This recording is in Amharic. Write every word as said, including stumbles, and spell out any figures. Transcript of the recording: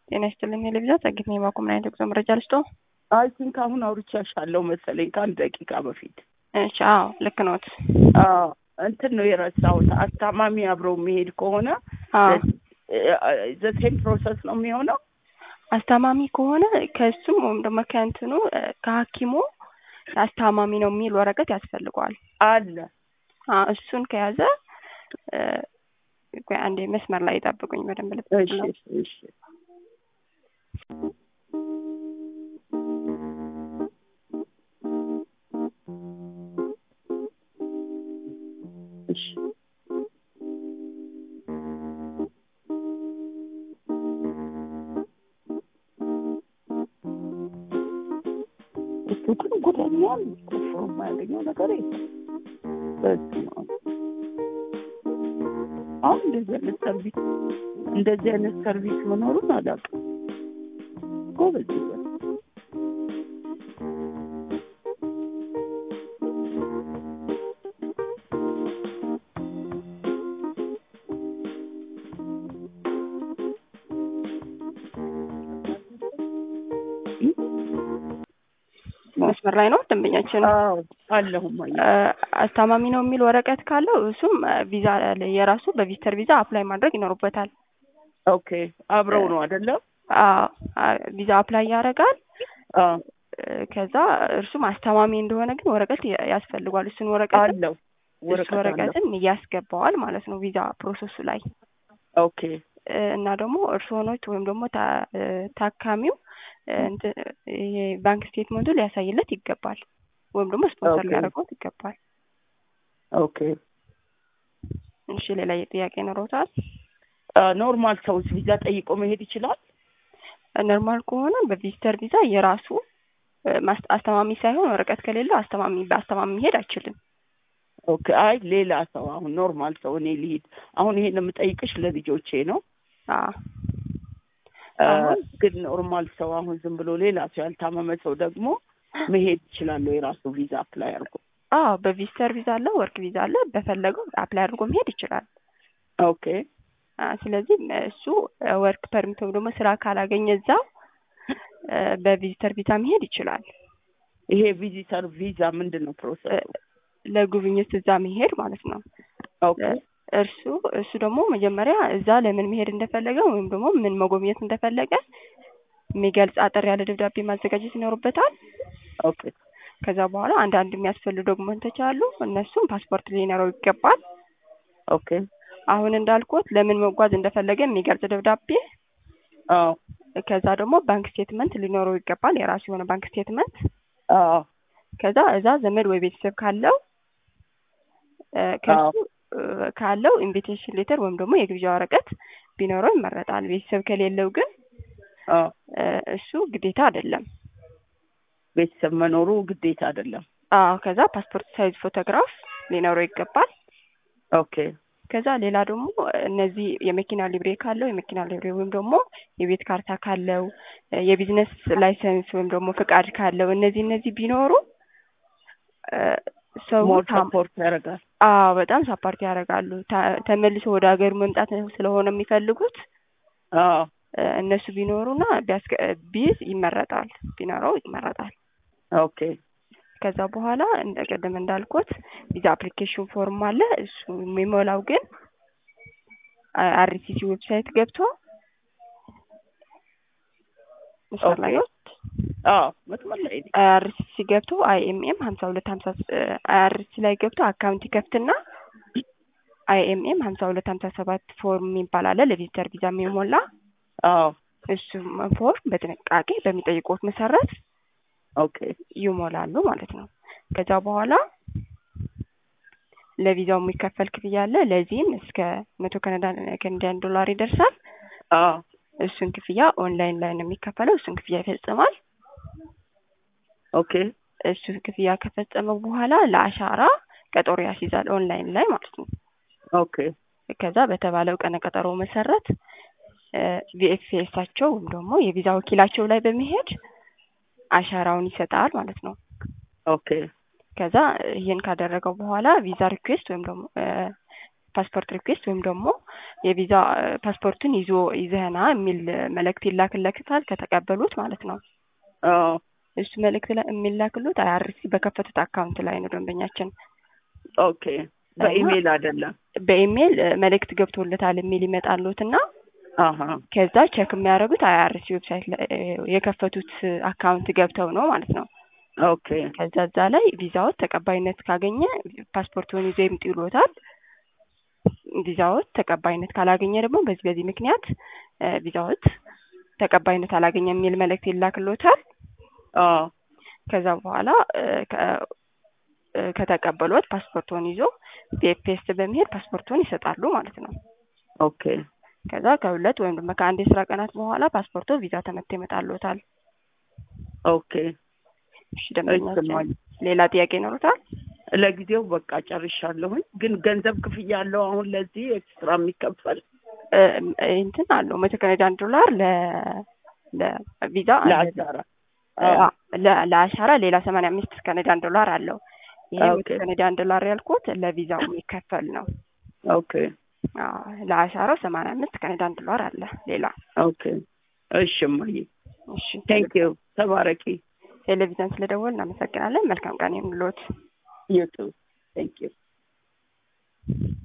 ጤና ይስጥልኝ ለብዛ ጸግኝ ማቆም ላይ ተቆም መረጃ ልስጦ አይ ቲንክ አሁን አውርቻሻለሁ መሰለኝ ከአንድ ደቂቃ በፊት። እሺ አዎ ልክ ነዎት። አዎ እንትን ነው የረሳሁት። አስታማሚ አብረው የሚሄድ ከሆነ ዘ ሴም ፕሮሰስ ነው የሚሆነው። አስታማሚ ከሆነ ከሱም ወይም ደግሞ ከእንትኑ ከሐኪሙ አስታማሚ ነው የሚል ወረቀት ያስፈልጋል አለ። አዎ እሱን ከያዘ ቆይ አንዴ መስመር ላይ ይጠብቁኝ በደንብ ልብ። እሺ እሺ እሺ እሱን ጉዳኛል ተፈው ማለኛው ነገር የለም። በዚህ ነው አሁን እንደዚህ አይነት ሰርቪስ እንደዚህ አይነት ሰርቪስ መኖሩን አላውቅም። ጎበዝ መስመር ላይ ነው ደንበኛችን። አዎ አለሁም ማለት አስታማሚ ነው የሚል ወረቀት ካለው እሱም ቪዛ የራሱ በቪዚተር ቪዛ አፕላይ ማድረግ ይኖርበታል። ኦኬ አብረው ነው አይደለ? አዎ ቪዛ አፕላይ ያደርጋል። አዎ ከዛ እርሱም አስታማሚ እንደሆነ ግን ወረቀት ያስፈልጋል። እሱን ወረቀት አለው ወረቀትን ያስገባዋል ማለት ነው ቪዛ ፕሮሰሱ ላይ። ኦኬ እና ደግሞ እርሱ ሆኖት ወይም ደግሞ ታካሚው ይሄ ባንክ ስቴትመንቱ ሊያሳይለት ይገባል ወይም ደግሞ ስፖንሰር ሊያደርገው ይገባል። ኦኬ እሺ ሌላ ጥያቄ ኖሮታል? ኖርማል ሰው ቪዛ ጠይቆ መሄድ ይችላል? ኖርማል ከሆነ በቪዚተር ቪዛ የራሱ አስተማሚ ሳይሆን ወረቀት ከሌለው አስተማሚ በአስተማሚ መሄድ አይችልም። ኦኬ አይ ሌላ ሰው አሁን ኖርማል ሰው እኔ ልሂድ አሁን ይሄን የምጠይቅሽ ለልጆቼ ነው። አዎ ግን ኖርማል ሰው አሁን ዝም ብሎ ሌላ ሰው ያልታመመ ሰው ደግሞ መሄድ ይችላል የራሱ ቪዛ አፕላይ አድርጎ? አዎ በቪዚተር ቪዛ አለ፣ ወርክ ቪዛ አለ፣ በፈለገው አፕላይ አድርጎ መሄድ ይችላል። ኦኬ ስለዚህ እሱ ወርክ ፐርሚት ወይም ደግሞ ስራ ካላገኘ እዛው በቪዚተር ቪዛ መሄድ ይችላል። ይሄ ቪዚተር ቪዛ ምንድነው ፕሮሰሱ? ለጉብኝት እዛ መሄድ ማለት ነው። ኦኬ እርሱ እሱ ደግሞ መጀመሪያ እዛ ለምን መሄድ እንደፈለገ ወይም ደግሞ ምን መጎብኘት እንደፈለገ የሚገልጽ አጠር ያለ ደብዳቤ ማዘጋጀት ይኖርበታል። ኦኬ ከዛ በኋላ አንዳንድ የሚያስፈልጉ ዶክመንቶች አሉ። እነሱም ፓስፖርት ሊኖረው ይገባል። ኦኬ አሁን እንዳልኩት ለምን መጓዝ እንደፈለገ የሚገልጽ ደብዳቤ። አዎ ከዛ ደግሞ ባንክ ስቴትመንት ሊኖረው ይገባል፣ የራሱ የሆነ ባንክ ስቴትመንት። አዎ ከዛ እዛ ዘመድ ወይ ቤተሰብ ካለው ከሱ ካለው ኢንቪቴሽን ሌተር ወይም ደግሞ የግብዣ ወረቀት ቢኖረው ይመረጣል። ቤተሰብ ከሌለው ግን እሱ ግዴታ አይደለም። ቤተሰብ መኖሩ ግዴታ አይደለም። አዎ ከዛ ፓስፖርት ሳይዝ ፎቶግራፍ ሊኖረው ይገባል። ኦኬ ከዛ ሌላ ደግሞ እነዚህ የመኪና ሊብሬ ካለው የመኪና ሊብሬ ወይም ደግሞ የቤት ካርታ ካለው የቢዝነስ ላይሰንስ ወይም ደግሞ ፍቃድ ካለው እነዚህ እነዚህ ቢኖሩ ሰው ሰፖርት ያደርጋል። አዎ በጣም ሰፖርት ያደርጋሉ። ተመልሶ ወደ ሀገር መምጣት ስለሆነ የሚፈልጉት አዎ እነሱ ቢኖሩና ቢዝ ይመረጣል፣ ቢኖረው ይመረጣል። ኦኬ ከዛ በኋላ እንደቀደም እንዳልኩት ቪዛ አፕሊኬሽን ፎርም አለ። እሱ የሚሞላው ግን አርሲሲ ዌብሳይት ገብቶ መስመር አዎ መስመር ላይ አርሲሲ ገብቶ አይኤምኤም ሀምሳ ሁለት ሀምሳ አርሲሲ ላይ ገብቶ አካውንት ይከፍትና አይኤምኤም ሀምሳ ሁለት ሀምሳ ሰባት ፎርም ይባላል ለቪዚተር ቪዛ የሚሞላ። አዎ እሱ ፎርም በጥንቃቄ በሚጠይቁት መሰረት ኦኬ ይሞላሉ ማለት ነው። ከዛ በኋላ ለቪዛው የሚከፈል ክፍያ አለ። ለዚህም እስከ መቶ ካናዳን ዶላር ይደርሳል። አዎ እሱን ክፍያ ኦንላይን ላይ ነው የሚከፈለው። እሱን ክፍያ ይፈጽማል። ኦኬ እሱ ክፍያ ከፈጸመ በኋላ ለአሻራ ቀጠሮ ያስይዛል ኦንላይን ላይ ማለት ነው። ኦኬ ከዛ በተባለው ቀነ ቀጠሮ መሰረት ቪኤፍኤሳቸው ወይም ደግሞ የቪዛ ወኪላቸው ላይ በመሄድ አሻራውን ይሰጣል ማለት ነው። ኦኬ ከዛ ይሄን ካደረገው በኋላ ቪዛ ሪኩዌስት ወይም ደግሞ ፓስፖርት ሪኩዌስት ወይም ደግሞ የቪዛ ፓስፖርቱን ይዞ ይዘህና የሚል መልእክት ይላክለታል ከተቀበሉት ማለት ነው። አዎ እሱ መልእክት ላይ የሚላክሉት አይአርሲ በከፈቱት አካውንት ላይ ነው ደንበኛችን። ኦኬ በኢሜል አይደለም። በኢሜል መልእክት ገብቶለታል የሚል ይመጣሉትና አሃ ከዛ ቼክ የሚያደርጉት አይአርሲ ዌብሳይት ላይ የከፈቱት አካውንት ገብተው ነው ማለት ነው። ኦኬ ከዛ እዛ ላይ ቪዛው ተቀባይነት ካገኘ ፓስፖርቱን ይዞ ይምጥሉታል። ቪዛው ተቀባይነት ካላገኘ ደግሞ በዚህ በዚህ ምክንያት ቪዛው ተቀባይነት አላገኘም የሚል መልእክት ይላክሎታል። አዎ ከዛ በኋላ ከተቀበሉት ፓስፖርቱን ይዞ ፒኤስ በመሄድ ፓስፖርቱን ይሰጣሉ ማለት ነው። ኦኬ ከዛ ከሁለት ወይም ደግሞ ከአንድ የስራ ቀናት በኋላ ፓስፖርቱ ቪዛ ተመተ ይመጣልዎታል። ኦኬ እሺ ደምኛችን ሌላ ጥያቄ ይኖርታል? ለጊዜው በቃ ጨርሻለሁኝ። ግን ገንዘብ ክፍያ አለው አሁን ለዚህ ኤክስትራ የሚከፈል እንትን አለው መቶ ካናዳን ዶላር ለ ለቪዛ ለአሻራ ለአሻራ ሌላ ሰማንያ አምስት ካናዳን ዶላር አለው። ይሄ ካናዳን ዶላር ያልኩት ለቪዛው የሚከፈል ነው። ኦኬ አዎ ለአሻራው ሰማንያ አምስት ካናዳን ዶላር አለ ሌላ። ኦኬ እሺ ማይ እሺ ቴንክ ዩ ተባረኪ። ቴሌቪዥን ስለደወል እናመሰግናለን። መልካም ቀን ይሁንልዎት። You too. Thank you.